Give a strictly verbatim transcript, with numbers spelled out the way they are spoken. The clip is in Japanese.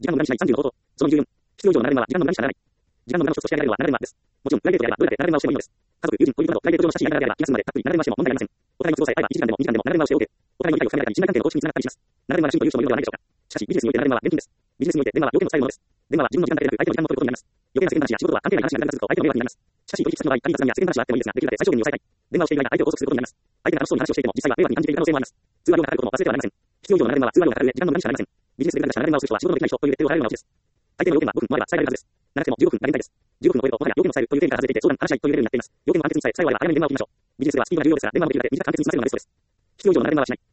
時間の無駄にしないさんじゅうの方法。そのにじゅうよん。必要以上の流れ馬は時間の無駄にしかならない。時間の無駄の一つとして挙げられるのは流れ馬です。もちろん、プライベートであればどれだけ流れ馬をしてもいいのです。家族、友人、恋人などプライベート上の親しい間柄であれば気が済むまでたっぷり流れ馬をしても問題ありません。お互いの都合さえ合えばいちじかんでもにじかんでも流れ馬をしておけ。お互いの理解を深められたり信頼関係の構築につながったりします。流れ馬が真という人もいるのではないでしょうか。しかし、ビジネスにおいて流れ馬は現金です。ビジネスにおいて電話は要件を伝えるものです。電話は自分の時間だけでなく相手の時間も取ることになります。余計な世間話や仕事は関係ない話が長く続くと相手の迷惑になります。しかし、取引先の場合、仮に雑談や世間話はあってもいいですが、できるだけ最小限に抑えたい。電話をしている間、相手を拘束することになります。相手が楽しそうに話をしていても、実際は迷惑に感じている可能性もあります。通話料がかかることも忘れてはなりません。必要以上の流れ馬は通話料がかかる上、時間の無駄にしかなりません。ビジネスで流れ馬をする人は仕事のできない人というレッテルを貼られるのがうちです。相手の要件がごふんもあれば伝えられるはずです。長くてもじゅうごふんが限界です。じゅうごふんを超えるともはや要件を伝えるという点から外れていて、相談、話し合いというレベルになっています。要件の簡潔にさえ最後までは早めに電話を切りましょう。ビジネスではスピードが重要ですが、電話のできるだけ短く簡潔に済ませるのがベストです。必要以上の流れ馬はしない。